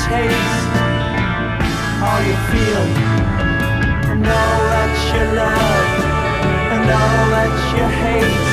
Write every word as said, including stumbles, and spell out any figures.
taste, all you feel, and all that you love, and all that you hate.